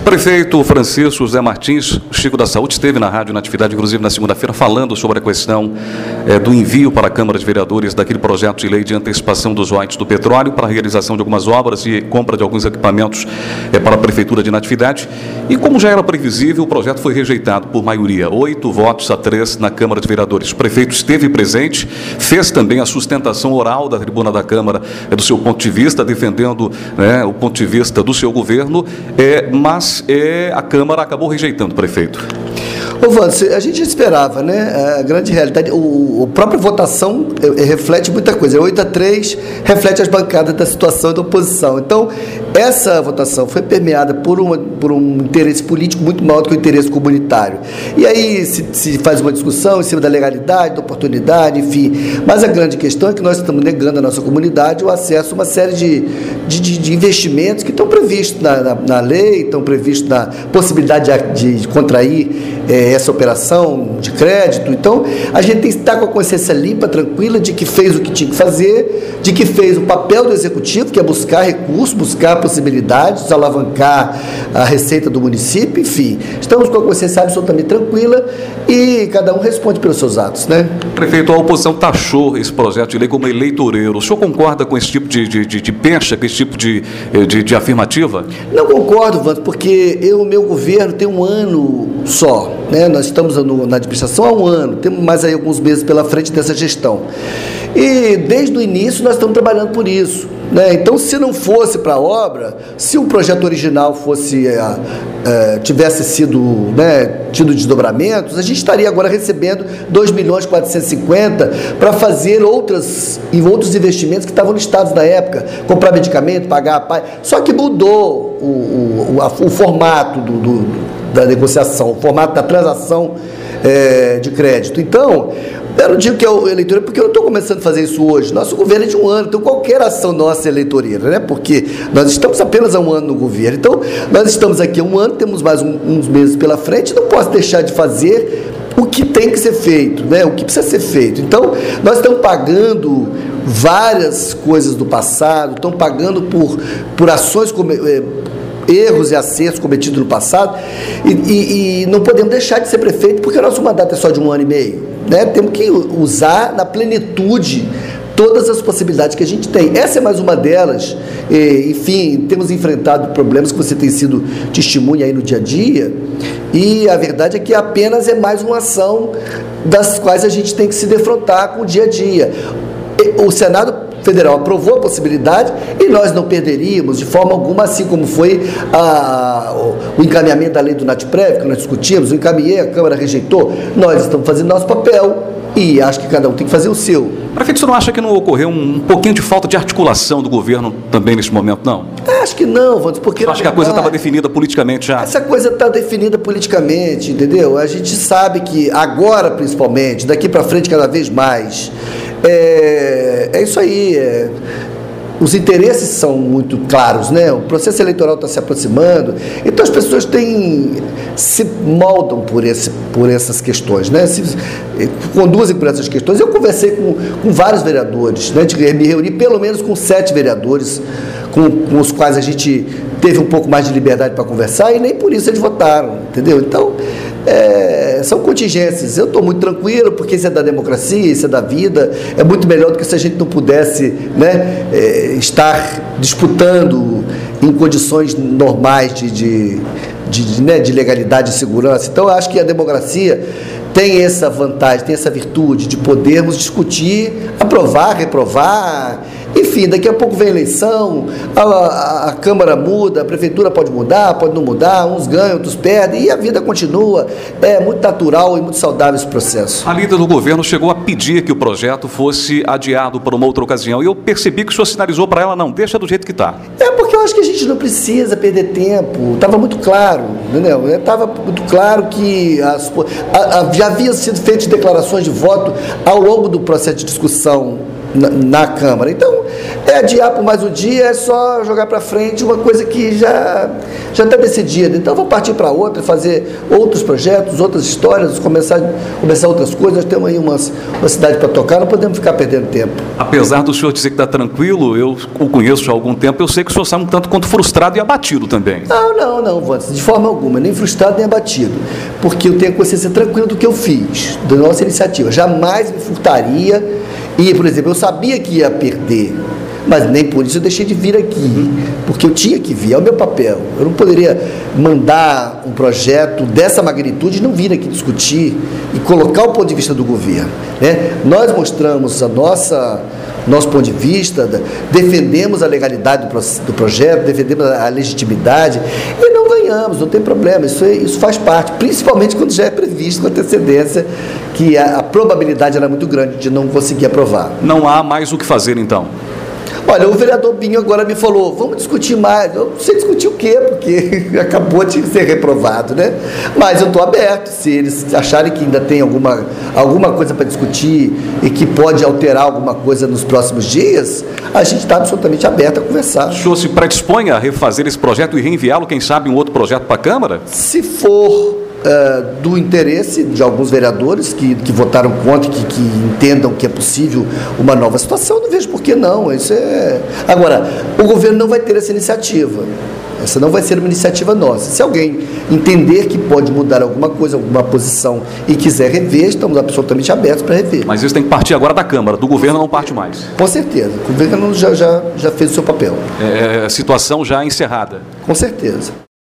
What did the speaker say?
Prefeito Francisco José Martins, Chico da Saúde, esteve na Rádio Natividade, inclusive na segunda-feira, falando sobre a questão do envio para a Câmara de Vereadores daquele projeto de lei de antecipação dos royalties do petróleo para a realização de algumas obras e compra de alguns equipamentos para a Prefeitura de Natividade. E como já era previsível, o projeto foi rejeitado por maioria, 8-3 na Câmara de Vereadores. O prefeito esteve presente, fez também a sustentação oral da tribuna da Câmara do seu ponto de vista, defendendo o ponto de vista do seu governo, mas a Câmara acabou rejeitando, prefeito. Ô, Wanda, a gente esperava, né? A grande realidade, a própria votação reflete muita coisa. 8-3 reflete as bancadas da situação da oposição. Então, essa votação foi permeada por um interesse político muito maior do que o interesse comunitário. E aí se faz uma discussão em cima da legalidade, da oportunidade, enfim. Mas a grande questão é que nós estamos negando à nossa comunidade o acesso a uma série de investimentos que estão previstos na lei, estão previstos na possibilidade de contrair essa operação de crédito. Então, a gente tem que estar com a consciência limpa, tranquila, de que fez o que tinha que fazer, de que fez o papel do Executivo, que é buscar recursos, buscar possibilidades, alavancar a receita do município, enfim. Estamos com a consciência absolutamente tranquila e cada um responde pelos seus atos, né? Prefeito, a oposição taxou esse projeto de lei como eleitoreiro. O senhor concorda com esse tipo de pencha, com esse tipo de afirmativa? Não concordo, Wanda, porque o meu governo tem um ano só, né? Nós estamos na administração há um ano, temos mais aí alguns meses pela frente dessa gestão. E desde o início nós estamos trabalhando por isso, né? Então, se não fosse para a obra, se o projeto original tivesse sido, tido desdobramentos, a gente estaria agora recebendo 2.450.000 para fazer outros investimentos que estavam listados na época, comprar medicamento, pagar a PAI. Só que mudou o formato da negociação, o formato da transação de crédito. Então, eu não digo que é o eleitoreiro, porque eu não estou começando a fazer isso hoje. Nosso governo é de um ano, então qualquer ação nossa é eleitoreira, né? Porque nós estamos apenas há um ano no governo. Então, nós estamos aqui há um ano, temos mais uns meses pela frente, não posso deixar de fazer o que tem que ser feito, né? O que precisa ser feito. Então, nós estamos pagando várias coisas do passado, estamos pagando por ações erros e acertos cometidos no passado e não podemos deixar de ser prefeito porque o nosso mandato é só de 1 ano e meio, né? Temos que usar na plenitude todas as possibilidades que a gente tem. Essa é mais uma delas. Enfim, temos enfrentado problemas que você tem sido testemunha aí no dia a dia, e a verdade é que apenas é mais uma ação das quais a gente tem que se defrontar com o dia a dia. O Senado Federal aprovou a possibilidade e nós não perderíamos de forma alguma, assim como foi o encaminhamento da lei do NATPREV, que nós discutimos, eu encaminhei, a Câmara rejeitou, nós estamos fazendo nosso papel e acho que cada um tem que fazer o seu. Prefeito, você não acha que não ocorreu um pouquinho de falta de articulação do governo também nesse momento, não? Acho que não, Vandes, porque... Você acha que a coisa estava definida politicamente já? Essa coisa está definida politicamente, entendeu? A gente sabe que agora, principalmente, daqui para frente cada vez mais, é isso aí, os interesses são muito claros, né? O processo eleitoral está se aproximando, então as pessoas se moldam por essas questões, né? Conduzem por essas questões. Eu conversei com vários vereadores, né? Me reuni pelo menos com 7 vereadores com os quais a gente teve um pouco mais de liberdade para conversar e nem por isso eles votaram, entendeu? Então, são contingências. Eu estou muito tranquilo, porque isso é da democracia, isso é da vida, é muito melhor do que se a gente não pudesse, né, estar disputando em condições normais de legalidade e segurança. Então, eu acho que a democracia tem essa vantagem, tem essa virtude de podermos discutir, aprovar, reprovar. Enfim, daqui a pouco vem a eleição, a Câmara muda, a Prefeitura pode mudar, pode não mudar, uns ganham, outros perdem, e a vida continua. É muito natural e muito saudável esse processo. A líder do governo chegou a pedir que o projeto fosse adiado para uma outra ocasião, e eu percebi que o senhor sinalizou para ela, não, deixa do jeito que está. Porque eu acho que a gente não precisa perder tempo, estava muito claro, entendeu? Estava muito claro que já havia sido feitas declarações de voto ao longo do processo de discussão na Câmara. Então, é adiar por mais um dia, é só jogar para frente uma coisa que já está decidida. Então, vou partir para outra, fazer outros projetos, outras histórias, começar outras coisas. Nós temos aí uma cidade para tocar, não podemos ficar perdendo tempo. Apesar do senhor dizer que está tranquilo, eu o conheço há algum tempo, eu sei que o senhor está um tanto quanto frustrado e abatido também. Não, Vantes, de forma alguma, nem frustrado nem abatido, porque eu tenho a consciência tranquila do que eu fiz, da nossa iniciativa. Jamais me furtaria e, por exemplo, eu sabia que ia perder, mas nem por isso eu deixei de vir aqui, porque eu tinha que vir, é o meu papel. Eu não poderia mandar um projeto dessa magnitude e não vir aqui discutir e colocar o ponto de vista do governo, né? Nós mostramos nosso ponto de vista, defendemos a legalidade do projeto, defendemos a legitimidade e não ganhamos, não tem problema, isso faz parte, principalmente quando já é previsto com antecedência que a probabilidade era muito grande de não conseguir aprovar. Não há mais o que fazer então? Olha, o vereador Binho agora me falou, vamos discutir mais. Eu não sei discutir o quê, porque acabou de ser reprovado, né? Mas eu estou aberto, se eles acharem que ainda tem alguma coisa para discutir e que pode alterar alguma coisa nos próximos dias, a gente está absolutamente aberto a conversar. O senhor se predispõe a refazer esse projeto e reenviá-lo, quem sabe, um outro projeto para a Câmara? Se for do interesse de alguns vereadores que votaram contra, que entendam que é possível uma nova situação, não vejo por que não. Agora, o governo não vai ter essa iniciativa. Essa não vai ser uma iniciativa nossa. Se alguém entender que pode mudar alguma coisa, alguma posição e quiser rever, estamos absolutamente abertos para rever. Mas isso tem que partir agora da Câmara, do governo não parte mais. Com certeza. O governo já fez o seu papel. Situação já encerrada. Com certeza.